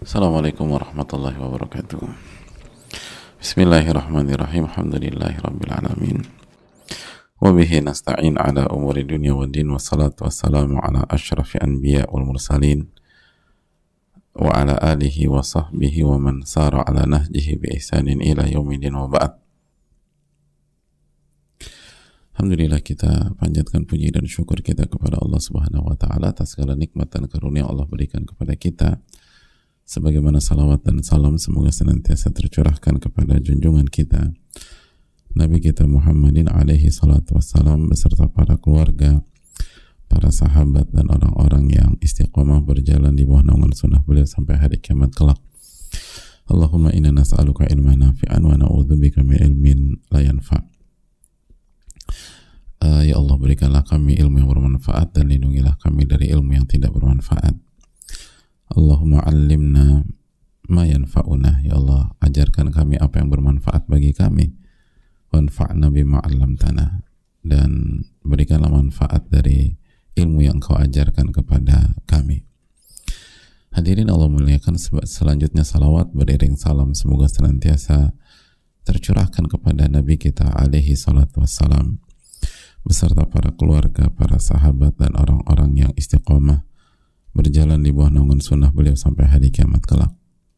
Assalamualaikum warahmatullahi wabarakatuh. Bismillahirrahmanirrahim. Alhamdulillahi rabbil alamin. Wa bihi nasta'in ala umuri dunya wa din, wa salatu wassalamu ala ashrafi anbiya wal mursalin wa ala alihi wa sahbihi wa man sara ala nahjihi bi ihsanin ila yaumidin, wa ba'd. Alhamdulillah, kita panjatkan puji dan syukur kita kepada Allah Subhanahu wa taala atas segala nikmat dan karunia Allah berikan kepada kita. Sebagaimana salawat dan salam semoga senantiasa tercurahkan kepada junjungan kita Nabi kita Muhammadin alaihi salatu wassalam beserta para keluarga, para sahabat dan orang-orang yang istiqomah berjalan di bawah naungan sunnah beliau sampai hari kiamat kelak. Allahumma inna nas'aluka ilman nafi'an wa na'udzubika min ilmin la yanfa'. Ya Allah, berikanlah kami ilmu yang bermanfaat dan lindungilah kami dari ilmu yang tidak bermanfaat. Allahumma allimna ma yanfa'una. Ya Allah, ajarkan kami apa yang bermanfaat bagi kami. Wanfa'na bima 'allamtana, dan berikanlah manfaat dari ilmu yang Kau ajarkan kepada kami. Hadirin Allah muliakan, selanjutnya salawat beriring salam semoga senantiasa tercurahkan kepada Nabi kita alaihi salatu wassalam beserta para keluarga, para sahabat dan orang-orang yang istiqomah berjalan di bawah naungan sunnah beliau sampai hari kiamat kelak.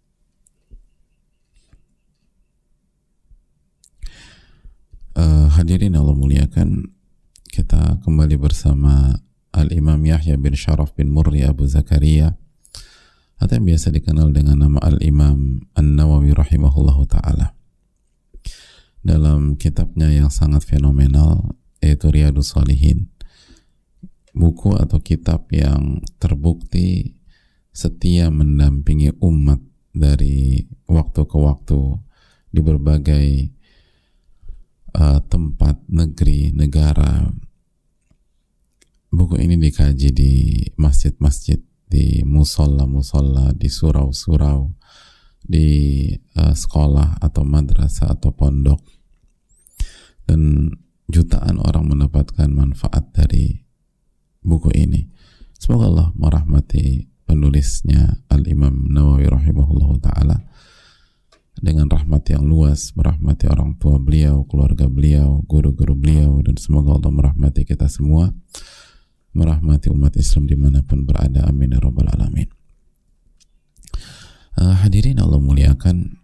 Hadirin Allah muliakan, kita kembali bersama Al-Imam Yahya bin Sharaf bin Murri Abu Zakaria, atau yang biasa dikenal dengan nama Al-Imam An-Nawawi rahimahullahu ta'ala, dalam kitabnya yang sangat fenomenal yaitu Riyadhus Shalihin, buku atau kitab yang terbukti setia mendampingi umat dari waktu ke waktu di berbagai tempat, negeri, negara. Buku ini dikaji di masjid-masjid, di musola-musola, di surau-surau, di sekolah atau madrasah atau pondok, dan jutaan orang mendapatkan manfaat dari buku ini. Semoga Allah merahmati penulisnya Al-Imam Nawawi rahimahullahu ta'ala dengan rahmat yang luas, merahmati orang tua beliau, keluarga beliau, guru-guru beliau, dan semoga Allah merahmati kita semua, merahmati umat Islam dimanapun berada, amin ya rabbal alamin. Hadirin Allah muliakan,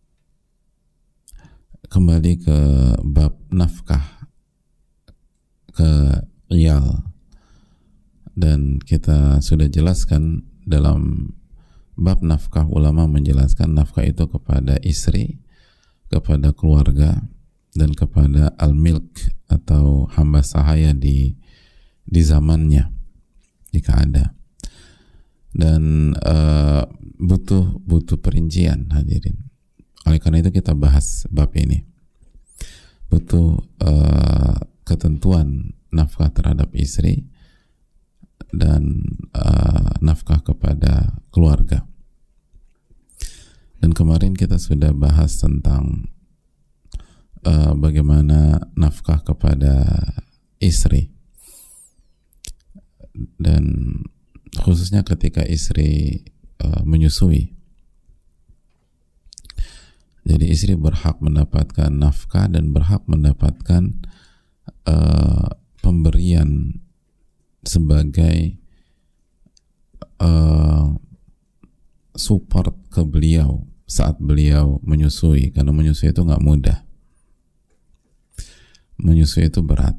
kembali ke bab nafkah ke iyal, dan kita sudah jelaskan dalam bab nafkah, ulama menjelaskan nafkah itu kepada istri, kepada keluarga, dan kepada al-milk atau hamba sahaya di zamannya jika ada, dan butuh perincian, hadirin. Oleh karena itu kita bahas bab ini, butuh ketentuan nafkah terhadap istri dan nafkah kepada keluarga. Dan kemarin kita sudah bahas tentang bagaimana nafkah kepada istri, dan khususnya ketika istri menyusui. Jadi istri berhak mendapatkan nafkah dan berhak mendapatkan pemberian sebagai support ke beliau saat beliau menyusui, karena menyusui itu nggak mudah, menyusui itu berat.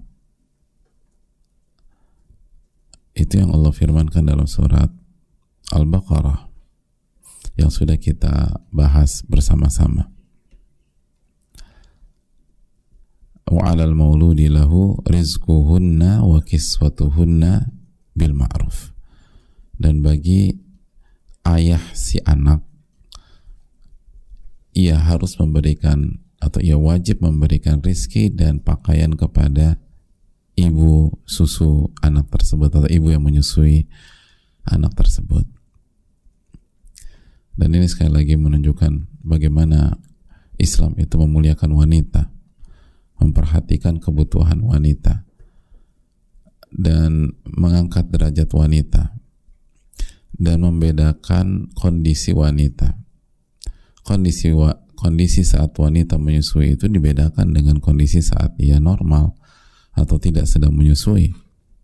Itu yang Allah firmankan dalam surat Al-Baqarah yang sudah kita bahas bersama-sama. Wa 'alal mauludi lahu rizquhunna wa kiswatuhunna bil ma'ruf. Dan bagi ayah si anak, ia harus memberikan atau ia wajib memberikan rizki dan pakaian kepada ibu susu anak tersebut atau ibu yang menyusui anak tersebut. Dan ini sekali lagi menunjukkan bagaimana Islam itu memuliakan wanita, memperhatikan kebutuhan wanita, dan mengangkat derajat wanita. dan membedakan kondisi wanita. Kondisi saat wanita menyusui itu dibedakan dengan kondisi saat ia normal atau tidak sedang menyusui.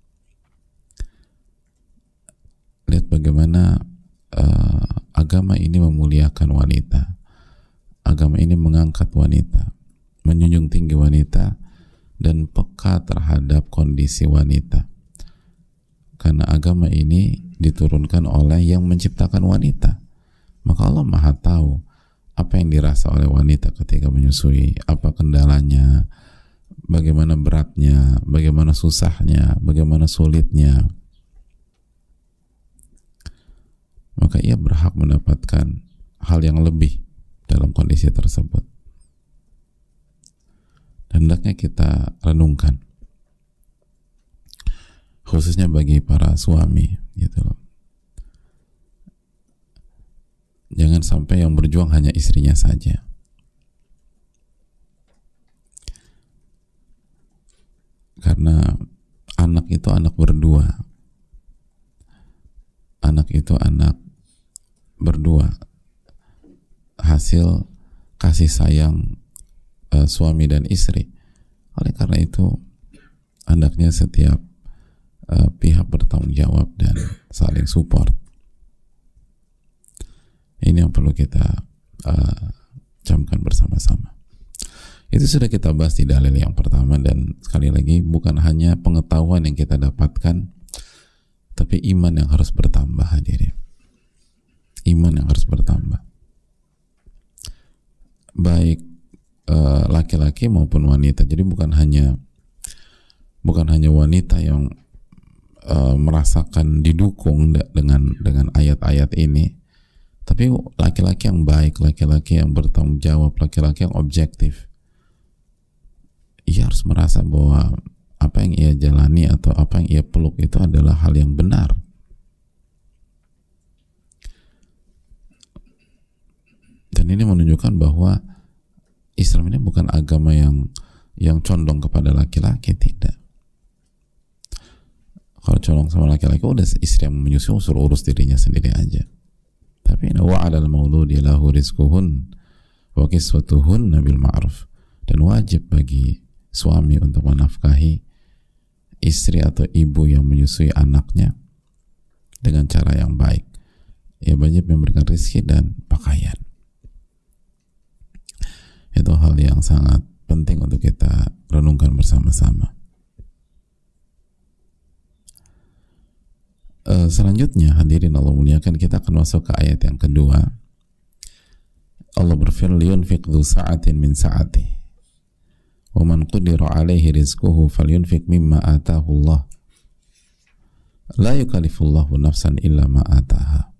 Lihat bagaimana agama ini memuliakan wanita. Agama ini mengangkat wanita, menjunjung tinggi wanita, dan peka terhadap kondisi wanita. Karena agama ini diturunkan oleh yang menciptakan wanita. Maka Allah Maha tahu apa yang dirasa oleh wanita ketika menyusui, apa kendalanya, bagaimana beratnya, bagaimana susahnya, bagaimana sulitnya. Maka ia berhak mendapatkan hal yang lebih dalam kondisi tersebut. Dan hendaknya kita renungkan, khususnya bagi para suami, gitu loh. Jangan sampai yang berjuang hanya istrinya saja. Karena anak itu anak berdua. Anak itu anak berdua. Hasil kasih sayang suami dan istri. Oleh karena itu, hendaknya setiap pihak bertanggung jawab dan saling support. Ini yang perlu kita camkan bersama-sama. Itu sudah kita bahas di dalil yang pertama, dan sekali lagi bukan hanya pengetahuan yang kita dapatkan, tapi iman yang harus bertambah, hadirin. Iman yang harus bertambah. Baik laki-laki maupun wanita. Jadi bukan hanya wanita yang merasakan didukung dengan ayat-ayat ini, tapi laki-laki yang baik, laki-laki yang bertanggung jawab, laki-laki yang objektif. Ia harus merasa bahwa apa yang ia jalani atau apa yang ia peluk itu adalah hal yang benar. Dan ini menunjukkan bahwa Islam ini bukan agama yang condong kepada laki-laki, tidak. Kalau condong sama laki-laki, udah istri yang menyusui suruh urus dirinya sendiri aja. Tapi wa'alal mauludi lahu rizquhun wa kiswatuhun bil ma'ruf. Dan wajib bagi suami untuk menafkahi istri atau ibu yang menyusui anaknya dengan cara yang baik. Ya, wajib memberikan rezeki dan pakaian. Itu hal yang sangat penting untuk kita renungkan bersama-sama. Selanjutnya, hadirin Allah muliakan, kita akan masuk ke ayat yang kedua. Allah berfirman, liyunfiq dzu sa'atin min sa'atihi wa man qudira 'alaihi rizquhu falyunfiq mimma ataahu Allah la yukallifullahu nafsan illa ma ataaha.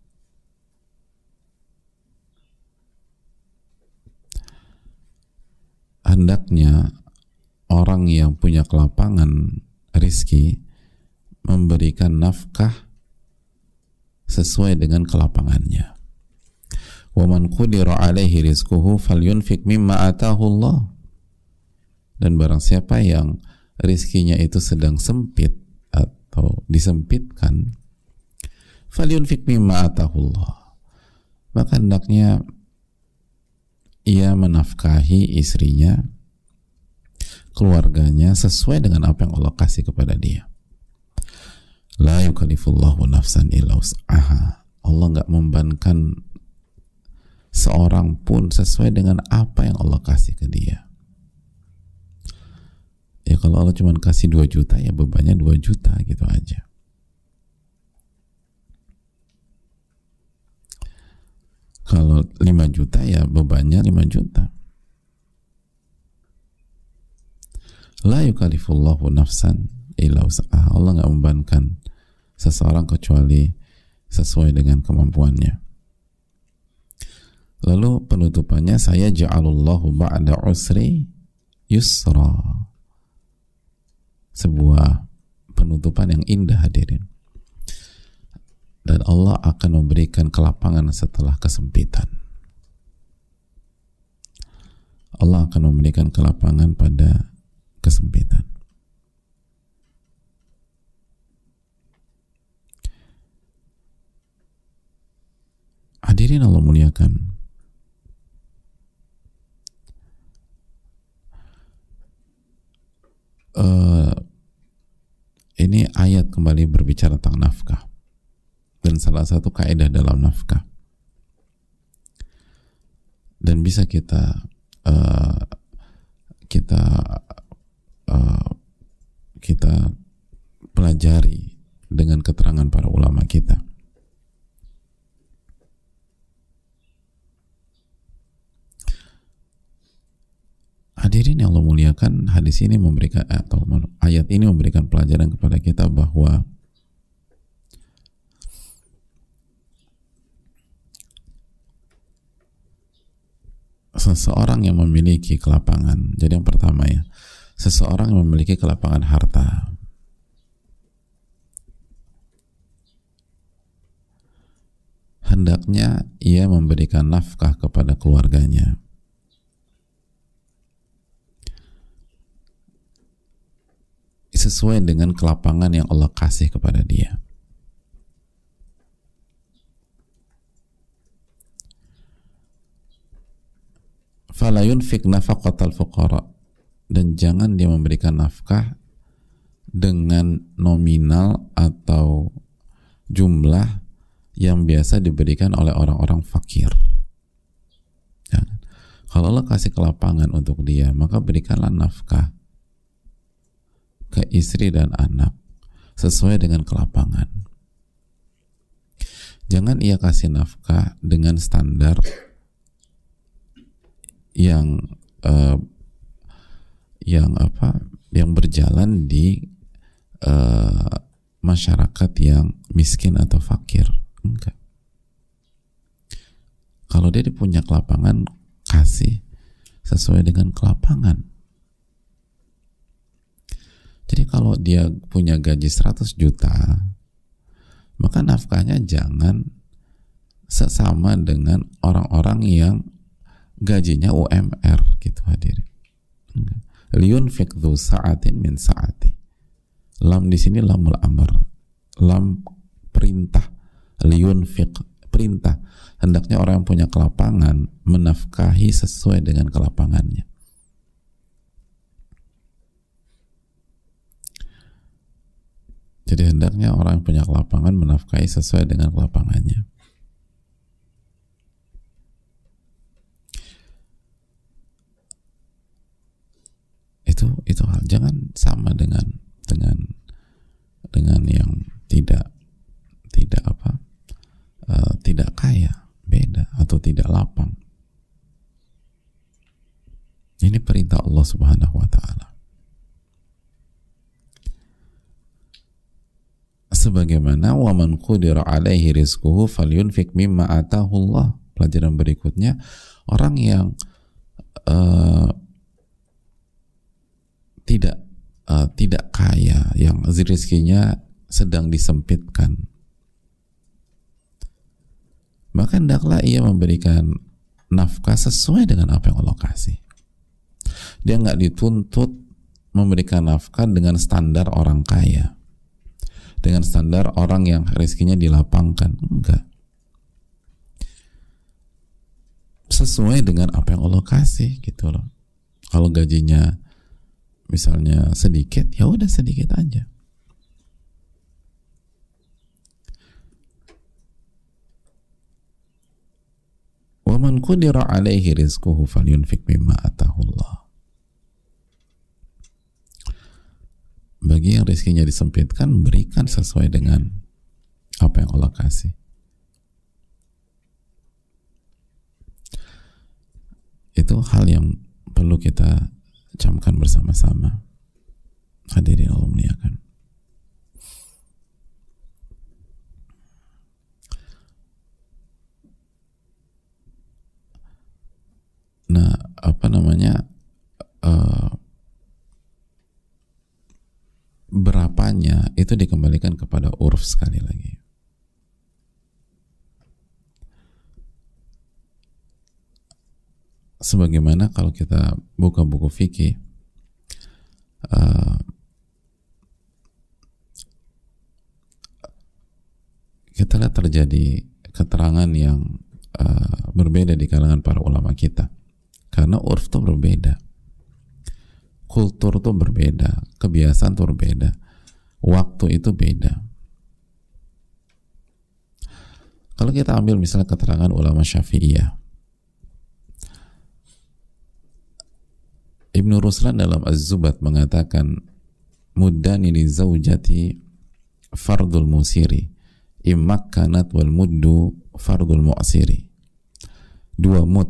Hendaknya orang yang punya kelapangan rizki memberikan nafkah sesuai dengan kelapangannya. Wa man qudira 'alaihi rizquhu falyunfiq mimma ataahu Allah. Dan barang siapa yang rizkinya itu sedang sempit atau disempitkan, falyunfiq mimma ataahu Allah, maka hendaknya ia menafkahi istrinya, keluarganya sesuai dengan apa yang Allah kasih kepada dia. La yukallifullahu nafsan illa wus'aha. Allah nggak membebankan seorang pun sesuai dengan apa yang Allah kasih ke dia. Ya, kalau Allah cuma kasih 2 juta, ya bebannya 2 juta gitu aja. Kalau 5 juta, ya bebannya 5 juta. La yukallifullahu nafsan illa wus'aha. Allah nggak membebankan seseorang kecuali sesuai dengan kemampuannya. Lalu penutupannya, saya ja'alullahu ba'da usri yusra. Sebuah penutupan yang indah, hadirin. Dan Allah akan memberikan kelapangan setelah kesempitan. Allah akan memberikan kelapangan pada kesempitan. Hadirin Allah muliakan, ini ayat kembali berbicara tentang nafkah, dan salah satu kaidah dalam nafkah, dan bisa kita pelajari dengan keterangan para ulama kita. Hadirin yang Allah muliakan, hadis ini memberikan, atau ayat ini memberikan pelajaran kepada kita bahwa seseorang yang memiliki kelapangan, jadi yang pertama ya, seseorang yang memiliki kelapangan harta, hendaknya ia memberikan nafkah kepada keluarganya sesuai dengan kelapangan yang Allah kasih kepada dia. Fala yunfik nafaqatal fuqara, dan jangan dia memberikan nafkah dengan nominal atau jumlah yang biasa diberikan oleh orang-orang fakir. Jangan. Kalau Allah kasih kelapangan untuk dia, maka berikanlah nafkah ke istri dan anak sesuai dengan kelapangan. Jangan ia kasih nafkah dengan standar yang berjalan di masyarakat yang miskin atau fakir. Enggak. Kalau dia punya kelapangan, kasih sesuai dengan kelapangan. Jadi kalau dia punya gaji 100 juta, maka nafkahnya jangan sesama dengan orang-orang yang gajinya UMR gitu, hadirin. Liyunfik dzu sa'atin min sa'ati. Lam di sini lamul amr, lam perintah. Liyunfik, perintah. Hendaknya orang yang punya kelapangan menafkahi sesuai dengan kelapangannya. Jadi hendaknya orang yang punya kelapangan menafkahi sesuai dengan kelapangannya. Itu hal, jangan sama dengan yang tidak kaya, beda, atau tidak lapang. Ini perintah Allah Subhanahu wa taala. Sebagaimana wa man qudira alaihi rizquhu falyunfik mimma atahu Allah. Pelajaran berikutnya, orang yang tidak kaya, yang rezekinya sedang disempitkan, maka hendaklah ia memberikan nafkah sesuai dengan apa yang Allah kasih. Dia nggak dituntut memberikan nafkah dengan standar orang kaya, dengan standar orang yang rezekinya dilapangkan. Enggak. Sesuai dengan apa yang Allah kasih gitu loh. Kalau gajinya misalnya sedikit, ya udah sedikit aja. Wa man qudira alaihi rizquhu falyunfik mimma atahu Allah. Bagi yang rezekinya disempitkan, berikan sesuai dengan apa yang Allah kasih. Itu hal yang perlu kita camkan bersama-sama. Hadirin Allah muliakan. Nah, berapanya itu dikembalikan kepada urf sekali lagi. Sebagaimana kalau kita buka buku fikih, kita lihat terjadi keterangan yang berbeda di kalangan para ulama kita, karena urf itu berbeda, kultur itu berbeda, kebiasaan itu berbeda, waktu itu beda. Kalau kita ambil misalnya keterangan ulama Syafi'iyah, Ibnu Ruslan dalam Az-Zubat mengatakan, muddani li zaujati fardul musiri immakkanat wal muddu fardul mu'siri. 2 mud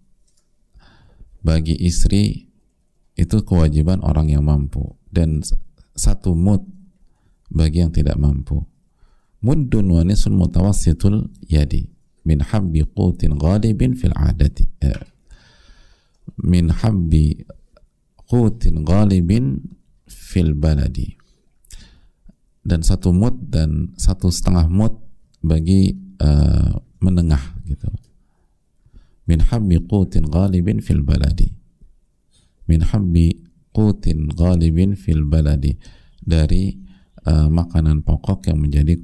bagi istri itu kewajiban orang yang mampu, dan 1 mud bagi yang tidak mampu. Muddun wa nisun mutawassitul yadi min habbi qutin ghalibin fil adati, min habbi qutin ghalibin fil baladi. Dan 1 mud dan 1,5 mud bagi menengah gitu. Min habbi qutin ghalibin fil baladi, min habbi qutin ghalibin fil baladi, dari makanan pokok yang menjadi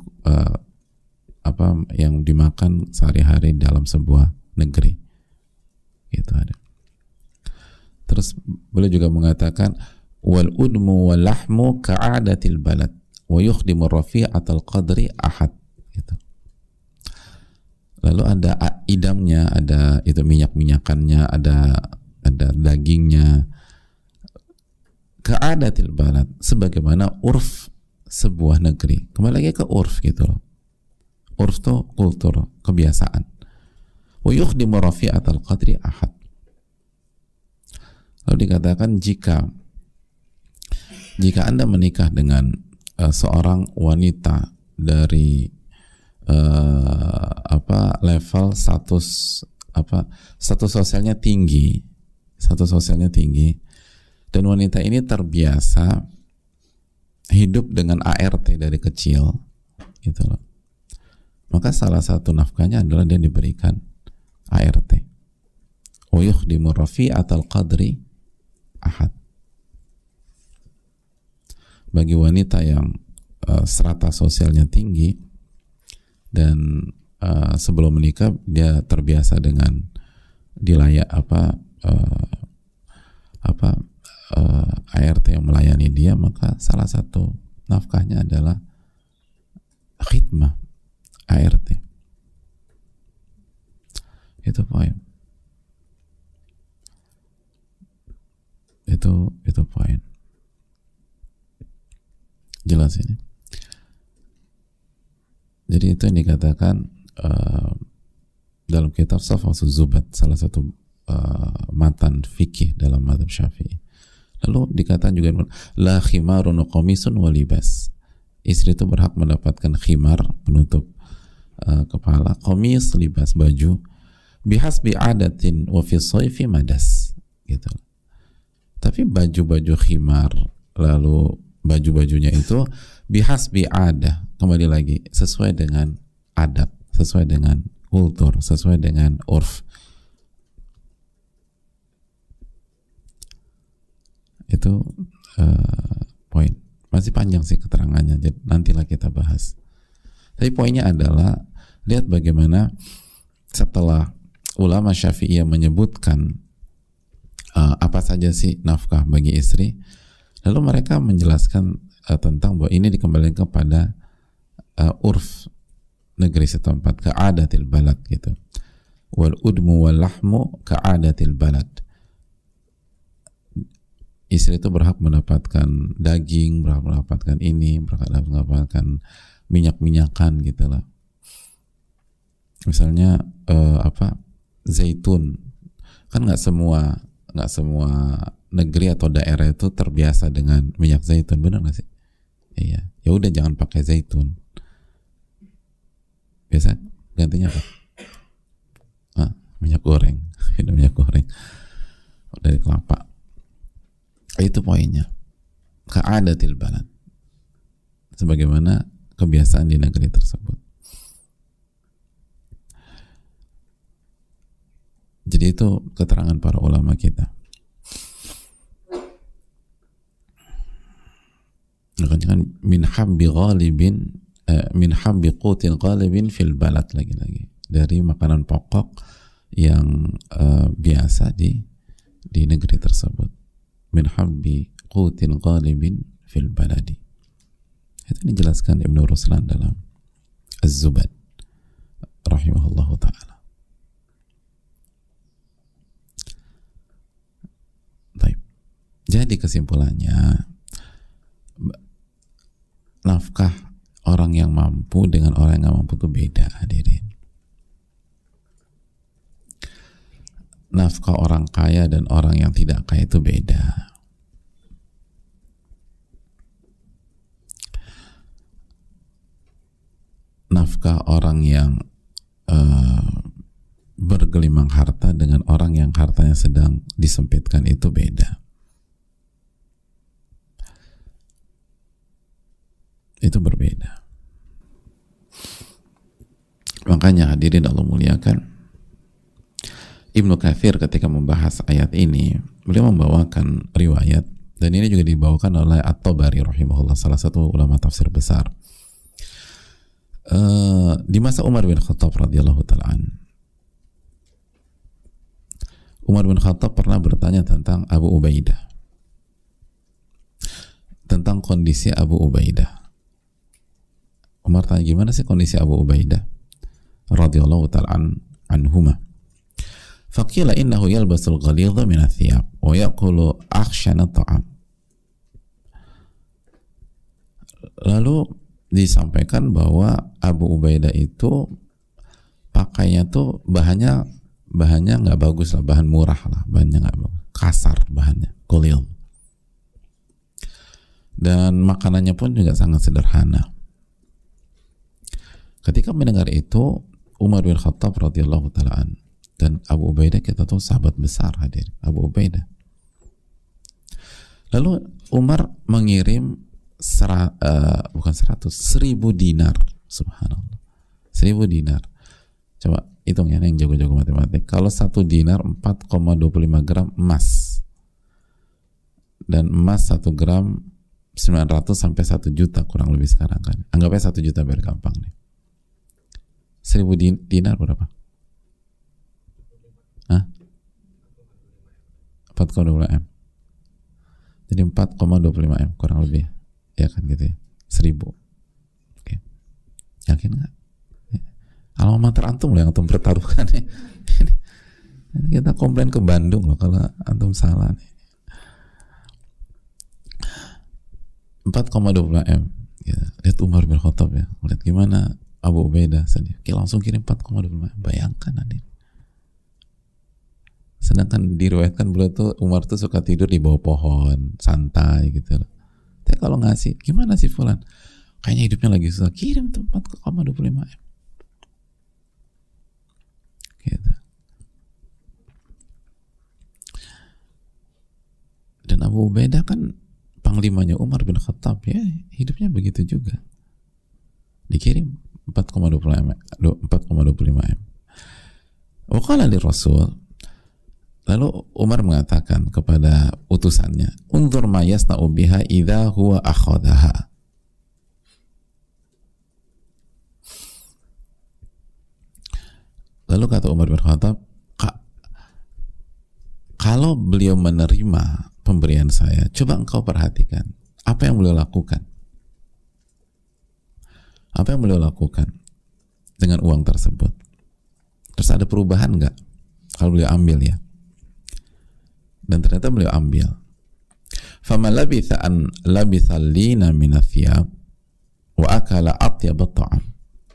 yang dimakan sehari-hari dalam sebuah negeri. Itu ada. Terus beliau juga mengatakan, wal udmu wal lahmu ka'adatil balad wa yukhdimu rafi'atal qadri ahad. Gitu. Lalu ada idamnya, ada itu minyak-minyakannya, ada dagingnya. Ka'adatil balad, sebagaimana urf sebuah negeri. Kembali lagi ke urf gitu loh. Urf itu kultur, kebiasaan. Wa yukhdimu rafi'atal qadri ahad. Lalu dikatakan, jika Anda menikah dengan seorang wanita dari level status sosialnya tinggi, dan wanita ini terbiasa hidup dengan ART dari kecil, gitu loh. Maka salah satu nafkahnya adalah dia diberikan ART. Wa yukhdimu rafi'atal qadri ahad. Bagi wanita yang strata sosialnya tinggi dan sebelum menikah dia terbiasa dengan dilayak ART yang melayani dia, maka salah satu nafkahnya adalah khidmah ART. Itu poin. Itu poin. Jelas ini. Jadi itu yang dikatakan dalam kitab Safasul Zubat, salah satu matan fikih dalam mazhab Syafi'i. Lalu dikatakan juga, la khimarun qamisun wa libas. Istri itu berhak mendapatkan khimar, penutup kepala, qamis, libas, baju, bihasbi adatin wa fi shayfi madas, gitu. Tapi baju-baju khimar, lalu baju-bajunya itu bihasbi adah, kembali lagi sesuai dengan adab, sesuai dengan kultur, sesuai dengan urf. Itu poin. Masih panjang sih keterangannya, jadi nantilah kita bahas. Tapi poinnya adalah, lihat bagaimana setelah ulama Syafi'iyah menyebutkan apa saja sih nafkah bagi istri, lalu mereka menjelaskan tentang bahwa ini dikembalikan kepada urf negeri setempat, ka'adatil balad gitu. Wal udmu wal lahmu ka'adatil balad. Istri itu berhak mendapatkan daging, berhak mendapatkan ini, berhak mendapatkan minyak-minyakan gitu lah. Misalnya zaitun, kan nggak semua negeri atau daerah itu terbiasa dengan minyak zaitun, benar nggak sih? Iya, ya udah jangan pakai zaitun. Biasa gantinya apa? Minyak goreng, minyak goreng dari kelapa. Itu poinnya, ka'adatil balad, sebagaimana kebiasaan di negeri tersebut. Jadi itu keterangan para ulama kita. Min habbi ghalibin, min habbi qutin ghalibin fil balad, lagi-lagi dari makanan pokok yang biasa di negeri tersebut. Min habbi qutin ghalibin fil baladi. Itu dijelaskan Ibnu Ruslan dalam Az-Zubad rahimahullahu ta'ala. Baik. Jadi kesimpulannya, nafkah orang yang mampu dengan orang yang nggak mampu itu beda, hadirin. Nafkah orang kaya dan orang yang tidak kaya itu beda. Nafkah orang yang bergelimang harta dengan orang yang hartanya sedang disempitkan itu beda. Itu berbeda. Makanya hadirin Allah muliakan, Ibnu Katsir ketika membahas ayat ini, beliau membawakan riwayat, dan ini juga dibawakan oleh At-Tabari rahimahullah, salah satu ulama tafsir besar. Di masa Umar bin Khattab radhiyallahu ta'ala, Umar bin Khattab pernah bertanya tentang Abu Ubaidah, tentang kondisi Abu Ubaidah. Umar tanya, gimana sih kondisi Abu Ubaidah radhiyallahu ta'ala anhuma? Faqila innahu yalbasul ghalidha min ath-thiyab wa yaqulu akhshana at-ta'am. Lalu disampaikan bahwa Abu Ubaidah itu pakainya tuh bahannya nggak bagus lah, bahan murah lah, bahannya nggak bagus, kasar bahannya, ghalidh. Dan makanannya pun juga sangat sederhana. Ketika mendengar itu, Umar bin Khattab radhiyallahu ta'ala, dan Abu Ubaidah kita tahu sahabat besar, hadir Abu Ubaidah. Lalu Umar mengirim 1.000 dinar, subhanallah, 1.000 dinar. Coba hitung ya, yang jago-jago matematik. Kalau 1 dinar 4,25 gram emas, dan emas 1 gram 900 sampai 1 juta kurang lebih sekarang kan. Anggapnya 1 juta biar gampang nih. 1.000 dinar berapa? Hah? 4,25 M. Jadi 4,25 M kurang lebih. Ya kan gitu ya. 1.000. Oke. Yakin nggak? Ya. Alma mater antum loh yang antum pertaruhkan ya. Ini kita komplain ke Bandung loh kalau antum salah nih. 4,25 M. Ya. Lihat Umar bin Khattab ya. Lihat gimana Abu Ubaidah sedih. Oke, langsung kirim 4,25 M. Bayangkan adik. Sedangkan diriwayatkan beliau tuh, Umar tuh suka tidur di bawah pohon, santai gitu loh. Tapi kalau ngasih, gimana sih fulan? Kayaknya hidupnya lagi susah, kirim tuh 4,25 M. Gitu. Dan Abu Ubaidah kan panglimanya Umar bin Khattab, ya hidupnya begitu juga. Dikirim 4,25 M. Waqala li Rasul. Lalu Umar mengatakan kepada utusannya, unzur ma yasna'u biha idza huwa akhadhaha. Lalu kata Umar bin Khattab, kalau beliau menerima pemberian saya, coba engkau perhatikan apa yang beliau lakukan. Apa yang beliau lakukan dengan uang tersebut? Terus ada perubahan nggak kalau beliau ambil ya? Dan ternyata beliau ambil. Fama labitha an labitha lina min athiyab wa akala atyab at-ta'am.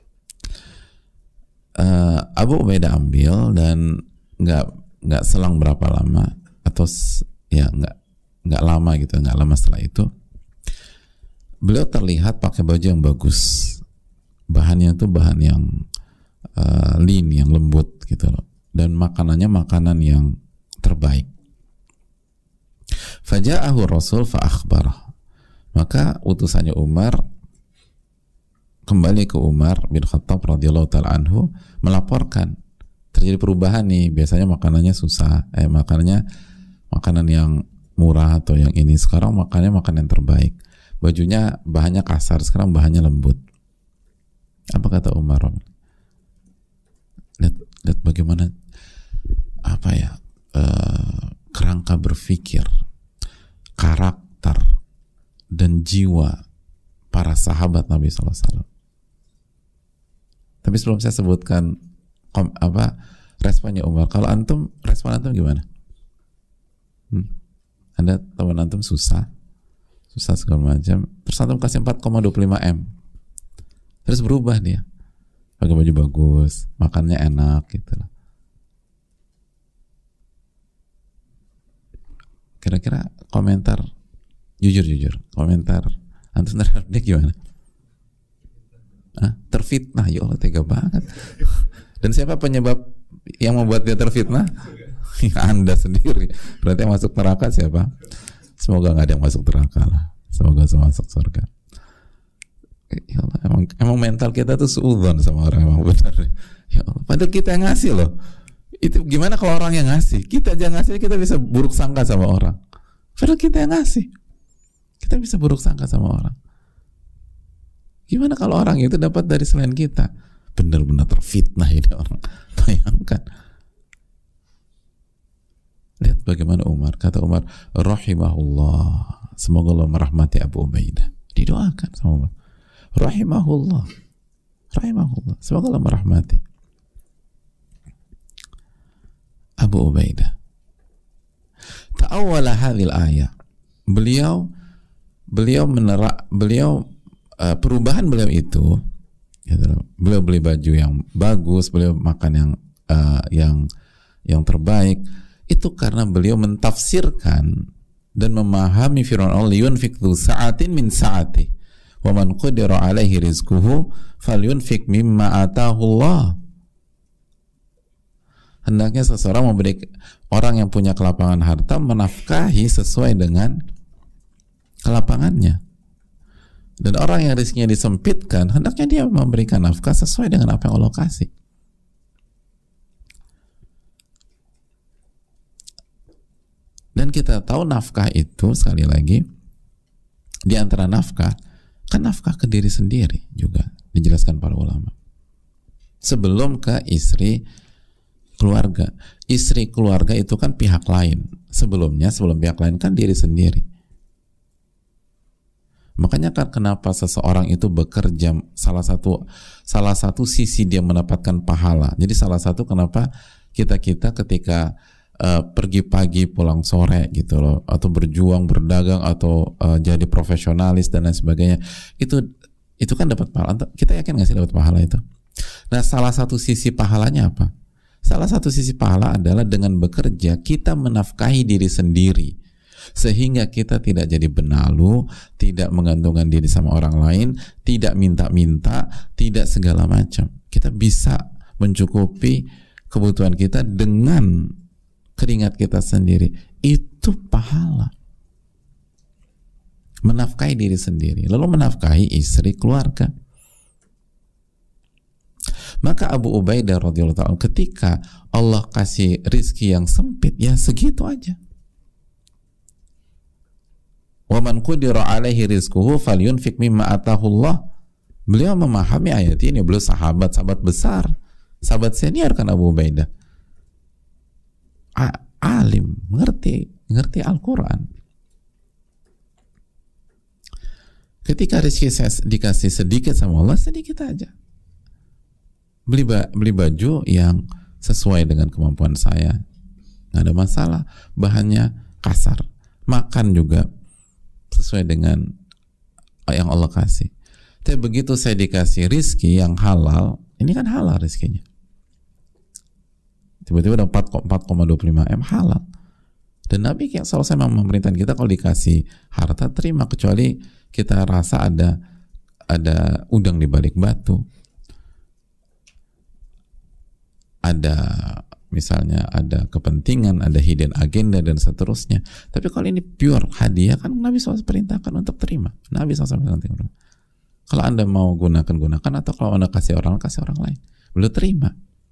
Abu Ubaidah ambil dan nggak selang berapa lama, atau ya nggak lama gitu, nggak lama setelah itu beliau terlihat pakai baju yang bagus, bahannya tuh bahan yang lean, yang lembut gitu loh, dan makanannya makanan yang terbaik. Faja'ahu Rasul fa'akhbarah. Maka utusannya Umar kembali ke Umar bin Khattab radhiyallahu ta'ala anhu, melaporkan terjadi perubahan nih. Biasanya makanannya susah, makanan yang murah atau yang ini, sekarang makannya makanan yang terbaik. Bajunya bahannya kasar, sekarang bahannya lembut. Apa kata Umar? lihat bagaimana apa ya, kerangka berpikir, karakter dan jiwa para sahabat Nabi SAW. Tapi sebelum saya sebutkan responnya Umar, kalau antum, respon antum gimana? Anda teman antum susah segala macam, terus antum kasih 4,25 M, terus berubah dia, pakai baju bagus, makannya enak gitu lah. Kira-kira komentar jujur komentar antum terhadap dia gimana? Terfitnah, ya Allah, tega banget. Dan siapa penyebab yang membuat dia terfitnah? Anda sendiri. Berarti yang masuk neraka siapa? Semoga nggak ada yang masuk neraka lah. Semoga semua masuk surga. Ya Allah, emang mental kita tuh suudzon sama orang, emang benar. Ya Allah, padahal kita yang ngasih loh. Itu gimana kalau orang yang ngasih? Kita aja ngasih, kita bisa buruk sangka sama orang. Padahal kita yang ngasih, kita bisa buruk sangka sama orang. Gimana kalau orang itu dapat dari selain kita? Benar-benar terfitnah ini orang. Bayangkan. Lihat bagaimana Umar. Kata Umar, rahimahullah, semoga Allah merahmati Abu Ubaidah. Didoakan sama Umar, rahimahullah, semoga Allah merahmati Abu Ubaidah. Ta'awwala hadhil ayah. Beliau perubahan beliau itu, beliau beli baju yang bagus, beliau makan yang terbaik, itu karena beliau mentafsirkan dan memahami firman Allah, yunfik dzu sa'atin min sa'ati wa man qadira alaihi rizquhu falyunfik mimma atahu Allah. Hendaknya seseorang orang yang punya kelapangan harta menafkahi sesuai dengan kelapangannya. Dan orang yang rezekinya disempitkan, hendaknya dia memberikan nafkah sesuai dengan apa yang Allah kasih. Dan kita tahu nafkah itu, sekali lagi, di antara nafkah, kan nafkah ke diri sendiri juga, dijelaskan para ulama. Sebelum ke istri keluarga. Istri keluarga itu kan pihak lain. Sebelum pihak lain kan diri sendiri. Makanya kan kenapa seseorang itu bekerja, salah satu sisi dia mendapatkan pahala. Jadi salah satu kenapa kita ketika pergi pagi pulang sore gitu loh, atau berjuang berdagang atau jadi profesionalis dan lain sebagainya, itu kan dapat pahala. Kita yakin nggak sih dapat pahala itu? Nah, salah satu sisi pahalanya apa? Salah satu sisi pahala adalah dengan bekerja kita menafkahi diri sendiri, sehingga kita tidak jadi benalu, tidak menggantungkan diri sama orang lain, tidak minta-minta, tidak segala macam. Kita bisa mencukupi kebutuhan kita dengan keringat kita sendiri. Itu pahala. Menafkahi diri sendiri, lalu menafkahi istri keluarga. Maka Abu Ubaidah radhiyallahu ta'ala, ketika Allah kasih rizki yang sempit, ya segitu aja. Wa man qudira alaihi rizquhu falyunfik mimma atahullah. Beliau memahami ayat ini. Beliau sahabat besar, sahabat senior kan Abu Ubaidah. Alim, ngerti Al-Quran. Ketika rizki saya dikasih sedikit sama Allah, sedikit aja. Beli baju yang sesuai dengan kemampuan saya, nggak ada masalah. Bahannya kasar, makan juga sesuai dengan yang Allah kasih. Tapi begitu saya dikasih rizki yang halal, ini kan halal rizkinya, tiba-tiba ada 4,25 M halal. Dan Nabi SAW memang memerintahkan kita kalau dikasih harta terima, kecuali kita rasa ada udang di balik batu, ada misalnya ada kepentingan, ada hidden agenda dan seterusnya. Tapi kalau ini pure hadiah, kan Nabi SAW perintahkan untuk terima. Nabi SAW perintahkan, kalau Anda mau gunakan, atau kalau Anda kasih orang lain, beliau terima.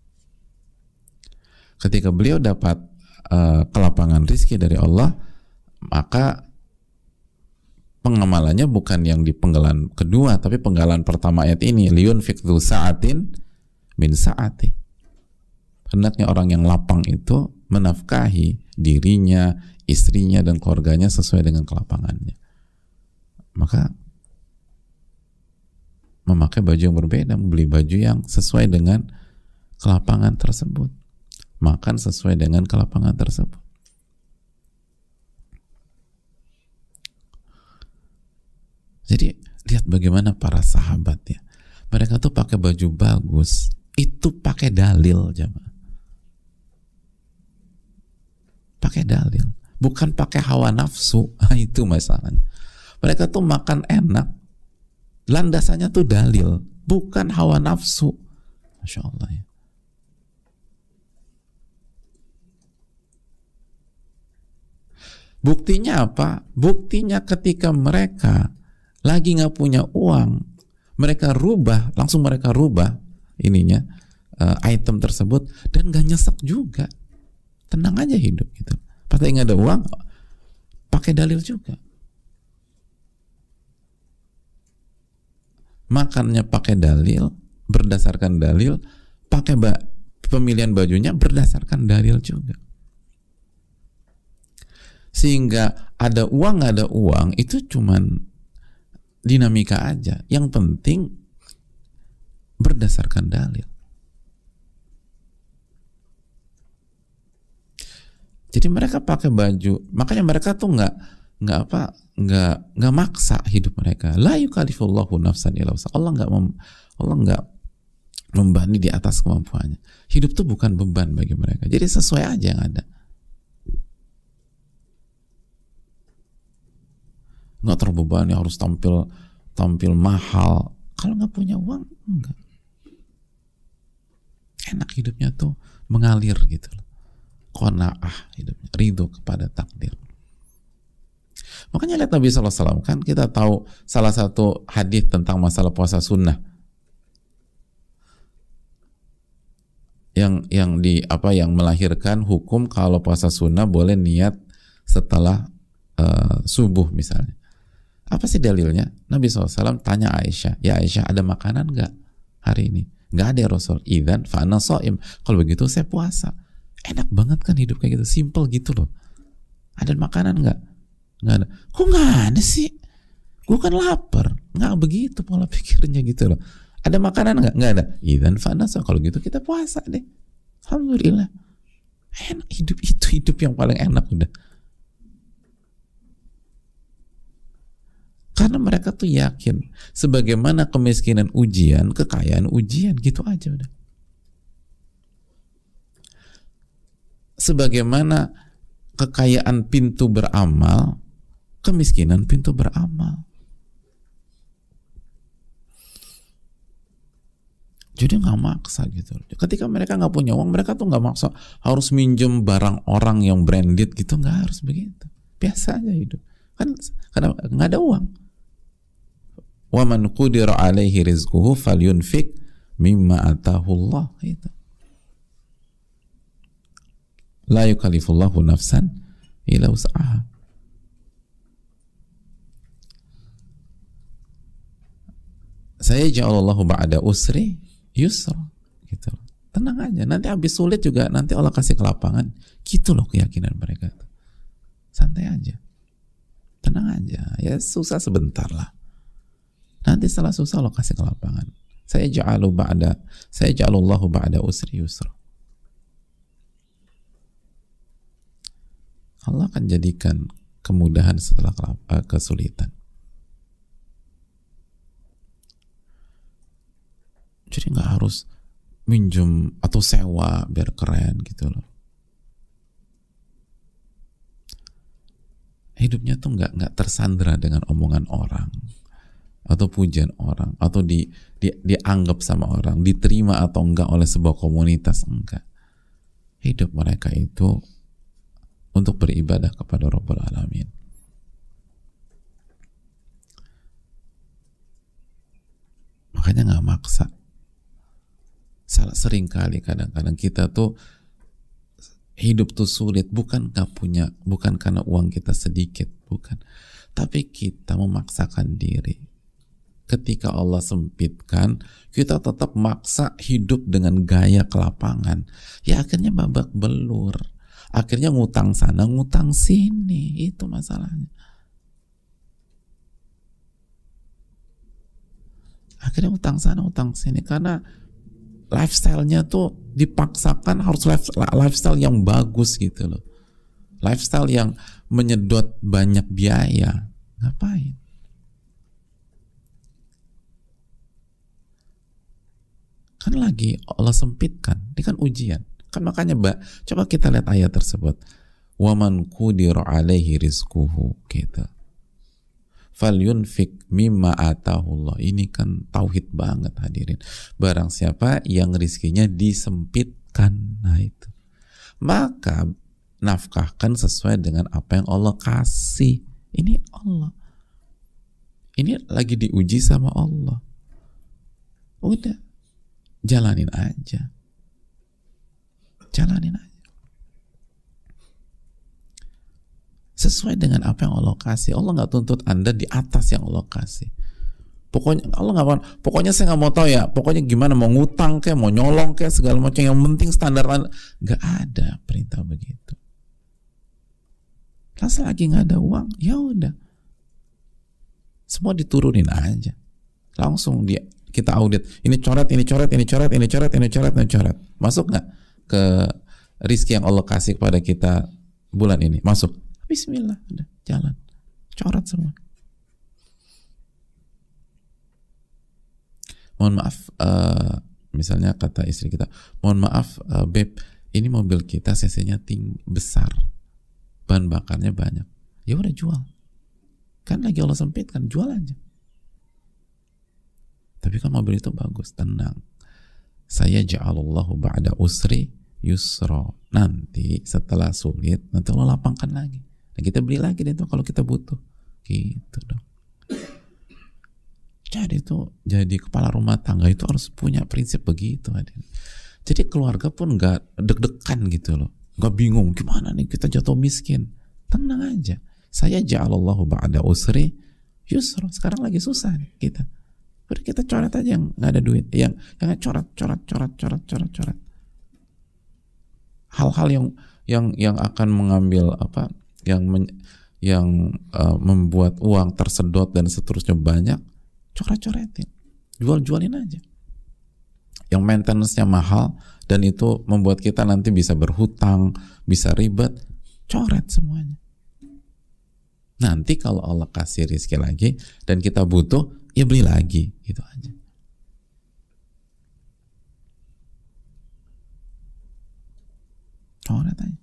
Ketika beliau dapat kelapangan rizki dari Allah, maka pengamalannya bukan yang di penggalan kedua, tapi penggalan pertama ayat ini, liyunfik dzu sa'atin min sa'ati. Hendaknya orang yang lapang itu menafkahi dirinya, istrinya, dan keluarganya sesuai dengan kelapangannya. Maka memakai baju yang berbeda, membeli baju yang sesuai dengan kelapangan tersebut, makan sesuai dengan kelapangan tersebut. Jadi lihat bagaimana para sahabat ya, mereka tuh pakai baju bagus itu pakai dalil, jemaah, pakai dalil, bukan pakai hawa nafsu. Itu masalahnya. Mereka tuh makan enak, landasannya tuh dalil, bukan hawa nafsu. Masya Allah ya. Buktinya apa? Buktinya ketika mereka lagi nggak punya uang, mereka langsung mereka rubah ininya, item tersebut, dan nggak nyesek juga, tenang aja hidup gitu. Pas lagi nggak ada uang, pakai dalil juga. Makannya pakai dalil, berdasarkan dalil, pakai pemilihan bajunya berdasarkan dalil juga. Sehingga ada uang nggak ada uang itu cuman dinamika aja. Yang penting berdasarkan dalil. Jadi mereka pakai baju, makanya mereka tuh nggak maksa hidup mereka. La yukallifullahu nafsan illa wus'aha. Allah nggak membebani di atas kemampuannya. Hidup tuh bukan beban bagi mereka. Jadi sesuai aja yang ada. Nggak terbebani harus tampil mahal. Kalau nggak punya uang, enggak. Enak hidupnya tuh mengalir gitu loh. Qanaah hidupnya, ridho kepada takdir. Makanya lihat Nabi SAW kan, kita tahu salah satu hadis tentang masalah puasa sunnah yang melahirkan hukum kalau puasa sunnah boleh niat setelah subuh misalnya. Apa sih dalilnya? Nabi SAW tanya Aisyah, ya Aisyah, ada makanan nggak hari ini? Nggak ada ya Rasul. Idzan fa ana shaim. Kalau begitu saya puasa. Enak banget kan hidup kayak gitu, simple gitu loh. Ada makanan nggak? Nggak ada. Kok nggak ada sih? Gue kan lapar. Nggak begitu pola pikirnya gitu loh. Ada makanan nggak? Nggak ada. Idzan fa ana shaim. Kalau gitu kita puasa deh. Alhamdulillah. Enak hidup itu, hidup yang paling enak udah. Karena mereka tuh yakin sebagaimana kemiskinan ujian, kekayaan ujian, gitu aja udah. Sebagaimana kekayaan pintu beramal, kemiskinan pintu beramal. Jadi nggak maksa gitu. Ketika mereka nggak punya uang, mereka tuh nggak maksa harus minjem barang orang yang branded gitu, nggak harus begitu. Biasa aja hidup. Kan karena nggak ada uang. Wa man qudira alaihi rizquhu falyunfik mimma atahu Allah. Itu. La yukallifullahu nafsan illa wus'aha. Saya ja'alallahu ba'da usri yusra gitu. Tenang aja, nanti habis sulit juga nanti Allah kasih kelapangan. Gitu loh keyakinan mereka. Santai aja. Tenang aja. Ya susah sebentar lah. Nanti setelah susah Allah kasih kelapangan. Saya ja'alullahu ba'da usri yusra. Allah akan jadikan kemudahan setelah kesulitan. Jadi nggak harus minjem atau sewa biar keren gitu loh. Hidupnya tuh nggak tersandra dengan omongan orang atau pujian orang atau dianggap sama orang, diterima atau enggak oleh sebuah komunitas, enggak. Hidup mereka itu untuk beribadah kepada Rabbul Alamin. Makanya nggak maksa. Sering kali kadang-kadang kita tuh hidup tuh sulit bukan karena uang kita sedikit, bukan, tapi kita memaksakan diri ketika Allah sempitkan, kita tetap maksa hidup dengan gaya kelapangan, ya akhirnya babak belur, akhirnya ngutang sana ngutang sini. Itu masalahnya. Akhirnya utang sana utang sini karena lifestyle-nya tuh dipaksakan harus lifestyle yang bagus gitu loh, lifestyle yang menyedot banyak biaya. Ngapain? Kan lagi Allah sempitkan, ini kan ujian kan. Makanya coba kita lihat ayat tersebut, waman qudira alaihi rizquhu gitu, falyunfik mimma atahullah. Ini kan tauhid banget hadirin. Barang siapa yang rizkinya disempitkan, nah itu, maka nafkahkan sesuai dengan apa yang Allah kasih. Ini Allah, ini lagi diuji sama Allah. Udah, jalanin aja, jalanin aja sesuai dengan apa yang Allah kasih. Allah nggak tuntut Anda di atas yang Allah kasih. Pokoknya Allah nggak, pokoknya saya nggak mau tahu ya, pokoknya gimana, mau ngutang kayak mau nyolong kayak segala macam, yang penting standar Anda. Nggak ada perintah begitu. Pas lagi nggak ada uang, ya udah, semua diturunin aja, langsung kita audit, ini coret, ini coret, ini coret, ini coret, ini coret, ini coret. Masuk nggak ke rizki yang Allah kasih kepada kita bulan ini? Masuk. Bismillah, udah jalan, coret semua. Mohon maaf, misalnya kata istri kita, mohon maaf beb, ini mobil kita cc-nya besar, bahan bakarnya banyak. Ya udah jual, kan lagi Allah sempitkan, jual aja. Tapi kan mobil itu bagus, tenang. Saya ja'alallahu ba'da usri yusra. Nanti setelah sulit, nanti Allah lapangkan lagi. Nah, kita beli lagi deh tuh kalau kita butuh. Gitu dong. Jadi tuh, jadi kepala rumah tangga itu harus punya prinsip begitu. Jadi keluarga pun nggak deg-degan gitu loh, nggak bingung gimana nih kita jatuh miskin. Tenang aja. Saya ja'alallahu ba'da usri yusra. Sekarang lagi susah nih kita. Udah kita coret aja yang nggak ada duit, yang coret. Hal-hal yang akan mengambil apa, yang membuat uang tersedot dan seterusnya banyak, coret-coretin, jualin aja. Yang maintenance-nya mahal dan itu membuat kita nanti bisa berhutang, bisa ribet, coret semuanya. Nanti kalau Allah kasih rezeki lagi dan kita butuh, ya beli lagi, gitu aja. Coret aja.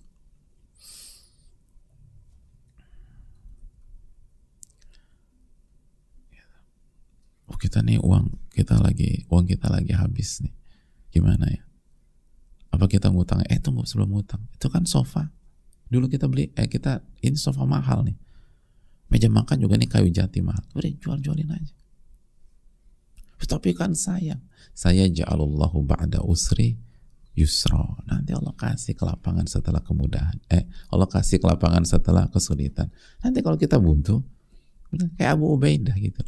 Oh, kita nih uang kita lagi habis nih. Gimana ya? Apa kita ngutang? Tunggu, sebelum ngutang. Itu kan sofa. Dulu kita beli, ini sofa mahal nih. Meja makan juga nih kayu jati mahal. Udah jualin aja. Tapi kan saya ja'alallahu ba'da usri yusra. Nanti Allah kasih kelapangan setelah kemudahan. Allah kasih kelapangan setelah kesulitan. Nanti kalau kita butuh, kayak Abu Ubaidah gitu.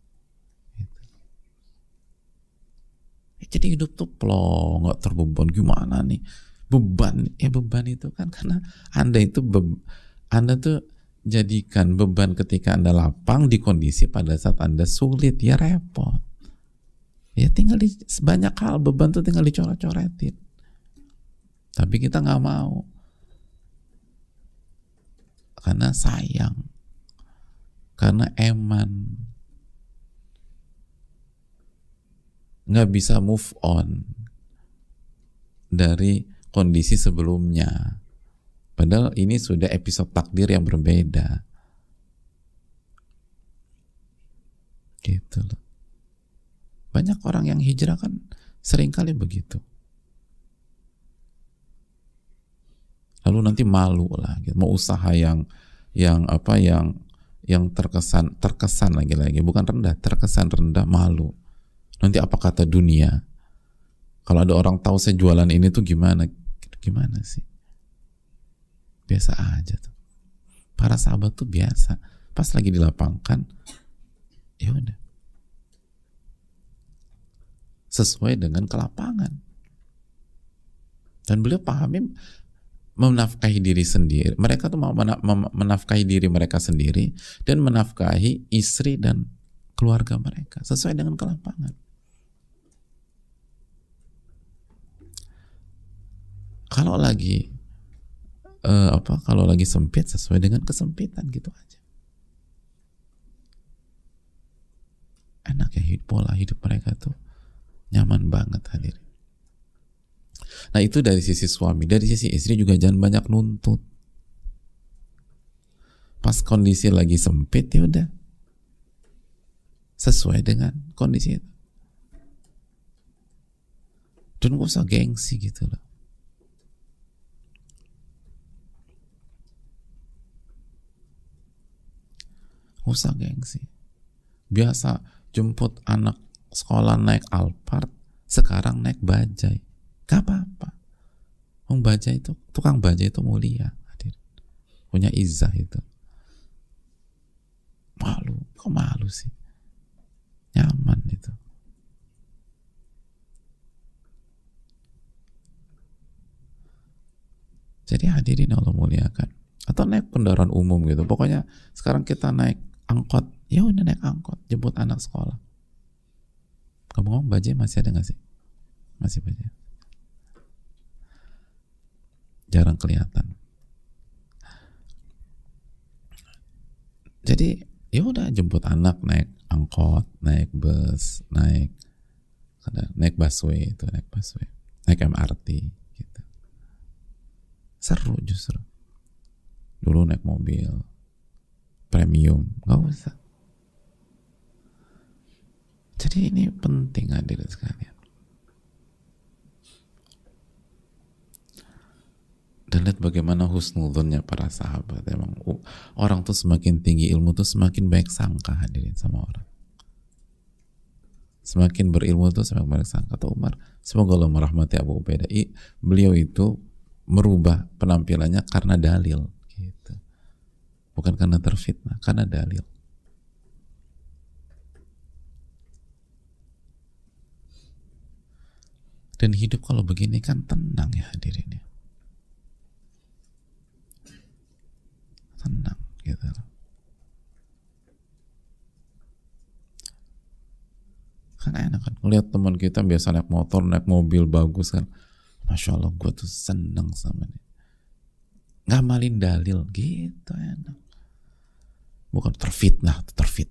Jadi hidup tuh plong, nggak terbeban. Gimana nih beban? Beban itu kan karena Anda tuh jadikan beban ketika Anda lapang di kondisi pada saat Anda sulit, ya repot. Ya tinggal banyak hal beban tuh tinggal dicoret-coretin. Tapi kita nggak mau karena sayang, karena eman, nggak bisa move on dari kondisi sebelumnya. Padahal ini sudah episode takdir yang berbeda. Gitu loh. Banyak orang yang hijrah kan seringkali begitu. Lalu nanti malu lah, gitu. Mau usaha yang terkesan lagi-lagi, bukan rendah, terkesan rendah, malu. Nanti apa kata dunia? Kalau ada orang tahu saya jualan ini tuh gimana sih? Biasa aja tuh. Para sahabat tuh biasa. Pas lagi dilapangkan, ya udah. sesuai dengan kelapangan. Dan beliau pahami menafkahi diri sendiri. Mereka tuh mau menafkahi diri mereka sendiri dan menafkahi istri dan keluarga mereka sesuai dengan kelapangan. Kalau lagi kalau lagi sempit sesuai dengan kesempitan, gitu aja. Enak ya, pola hidup mereka tuh nyaman banget, hadirin. Nah, itu dari sisi suami. Dari sisi istri juga jangan banyak nuntut. Pas kondisi lagi sempit, ya udah sesuai dengan kondisi itu. Dan gak usah gengsi gitu loh. Gak usah gengsi. Biasa jemput anak sekolah naik Alphard, sekarang naik bajai. Gak apa-apa. Bajai itu, tukang bajai itu mulia, hadir. Punya izzah itu. Malu, kok malu sih? Nyaman itu. Jadi hadirin Allah muliakan. Atau naik kendaraan umum gitu. Pokoknya sekarang kita naik angkot. Ya udah naik angkot, jemput anak sekolah. Ngomong-ngomong, bajai masih ada nggak sih? Masih bajai. Jarang kelihatan. Jadi ya udah jemput anak naik angkot, naik bus, naik busway itu, naik MRT gitu. Seru justru. Dulu naik mobil premium, nggak usah. Jadi ini penting, hadirin sekalian. Dan lihat bagaimana husnudzonnya para sahabat. Emang orang tuh semakin tinggi ilmu tuh semakin baik sangka, hadirin, sama orang. Semakin berilmu tuh semakin baik sangka. Kata Umar, semoga Allah merahmati Abu Ubaidah, beliau itu merubah penampilannya karena dalil gitu. Bukan karena terfitnah, karena dalil. Dan hidup kalau begini kan tenang ya, hadirin ya. Tenang gitu. Kan enak kan ngeliat teman kita biasa naik motor, naik mobil bagus kan, Masya Allah, gue tuh seneng sama dia. Ngamalin dalil gitu, enak. Bukan terfitnah.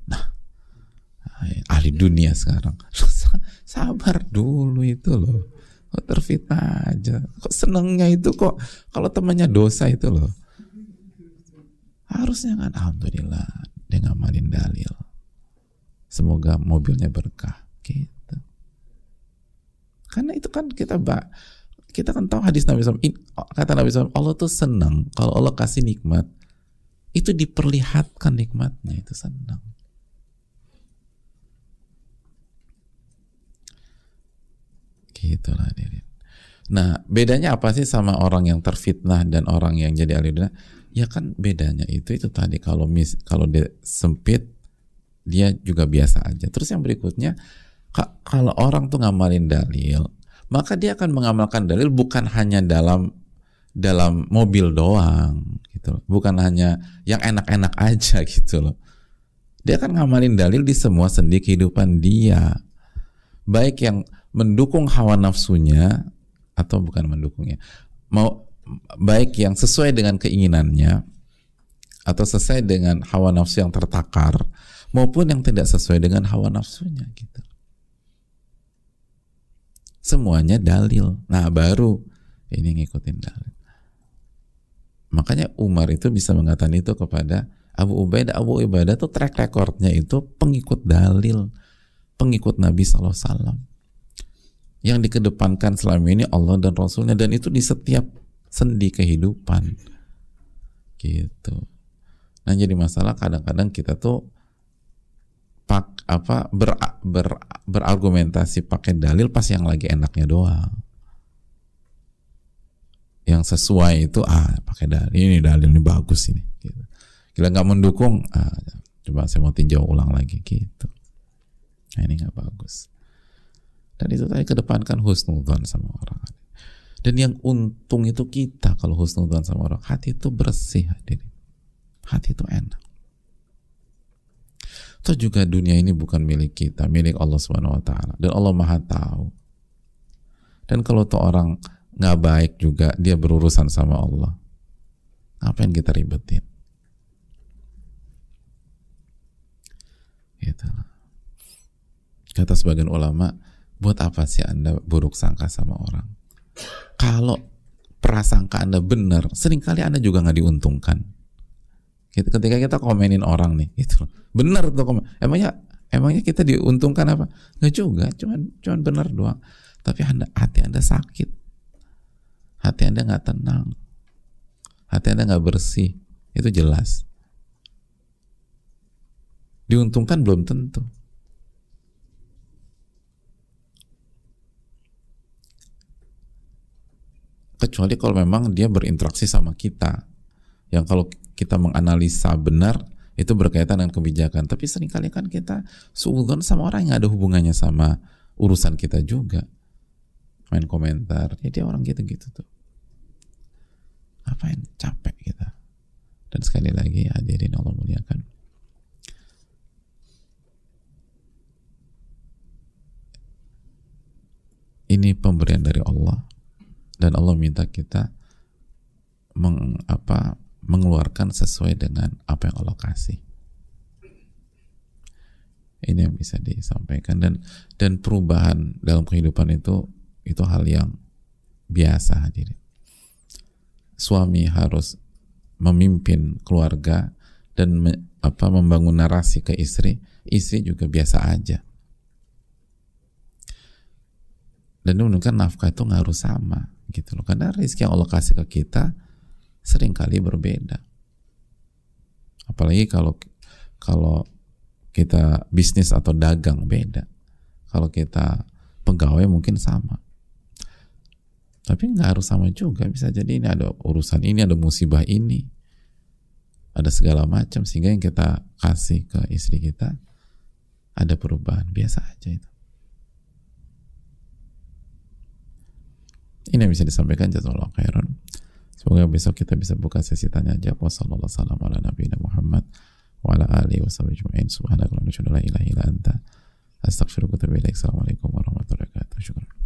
Ahli dunia sekarang. Sabar dulu itu loh. Kok terfitnah aja? Kok senengnya itu kok kalau temannya dosa itu loh. Harusnya kan alhamdulillah dia ngamalin dalil. Semoga mobilnya berkah gitu. Karena itu kan kita kan tahu hadis Nabi SAW, kata Nabi SAW, Allah tuh senang kalau Allah kasih nikmat itu diperlihatkan nikmatnya, itu senang. Gitulah diri. Nah, bedanya apa sih sama orang yang terfitnah dan orang yang jadi ahli dunia? Ya kan bedanya itu tadi, kalau dia sempit dia juga biasa aja. Terus yang berikutnya, kalau orang tuh ngamalin dalil, maka dia akan mengamalkan dalil bukan hanya dalam mobil doang gitu loh. Bukan hanya yang enak-enak aja gitu loh. Dia akan ngamalin dalil di semua sendi kehidupan dia. Baik yang mendukung hawa nafsunya atau bukan mendukungnya. Baik yang sesuai dengan keinginannya atau sesuai dengan hawa nafsu yang tertakar, maupun yang tidak sesuai dengan hawa nafsunya gitu. Semuanya dalil. Nah, baru ini ngikutin dalil. Makanya Umar itu bisa mengatakan itu kepada Abu Ubaidah. Abu Ubaidah tuh track recordnya itu pengikut dalil, pengikut Nabi SAW. Yang dikedepankan selama ini Allah dan Rasulnya, dan itu di setiap sendi kehidupan gitu. Nah, jadi masalah kadang-kadang kita tuh berargumentasi pakai dalil pas yang lagi enaknya doang. Yang sesuai itu pakai dalil, ini dalil ini bagus ini gitu. Gila nggak mendukung, coba saya mau tinjau ulang lagi gitu. Nah, ini nggak bagus. Dan itu tadi kedepankan husnudzon sama orang. Dan yang untung itu kita kalau husnudzon sama orang. Hati itu bersih, hadirin. Hati itu enak. Toh juga dunia ini bukan milik kita, milik Allah Subhanahu wa taala. Dan Allah Maha tahu. Dan kalau tuh orang nggak baik juga, dia berurusan sama Allah. Ngapain kita ribetin? Gitu. Kata sebagian ulama, buat apa sih Anda buruk sangka sama orang? Kalau prasangka Anda benar, seringkali Anda juga nggak diuntungkan. Ketika kita komenin orang nih, itu benar tuh komen. Emangnya kita diuntungkan apa? Nggak juga, cuman benar doang. Tapi hati Anda sakit, hati Anda nggak tenang, hati Anda nggak bersih, itu jelas. Diuntungkan belum tentu. Kecuali kalau memang dia berinteraksi sama kita, yang kalau kita menganalisa benar itu berkaitan dengan kebijakan. Tapi seringkali kan kita suudzon sama orang yang ada hubungannya sama urusan kita juga, main komentar. Jadi orang gitu-gitu tuh, ngapain capek kita. Dan sekali lagi hadirin Allah muliakan, ini pemberian dari Allah, dan Allah minta kita mengeluarkan sesuai dengan apa yang Allah kasih. Ini yang bisa disampaikan. Dan perubahan dalam kehidupan itu hal yang biasa, hadirin. Suami harus memimpin keluarga dan membangun narasi ke istri juga biasa aja. Dan menunjukkan nafkah itu nggak harus sama gitu loh, karena rezeki yang Allah kasih ke kita seringkali berbeda. Apalagi kalau kita bisnis atau dagang beda. Kalau kita pegawai mungkin sama. Tapi nggak harus sama juga. Bisa jadi ini ada urusan ini, ada musibah ini, ada segala macam, sehingga yang kita kasih ke istri kita ada perubahan. Biasa aja itu. Ini yang bisa disampaikan. Jazakallahu khairan. Semoga besok kita bisa buka sesi tanya jawab. Wassallallahu wasallam ala nabiyina Muhammad wa ala alihi washabihi ajma'in. Subhanakallahumma wa bihamdika, la ilaha illa anta, astaghfiruka wa atubu ilaik. Assalamualaikum warahmatullahi wabarakatuh. Syukran.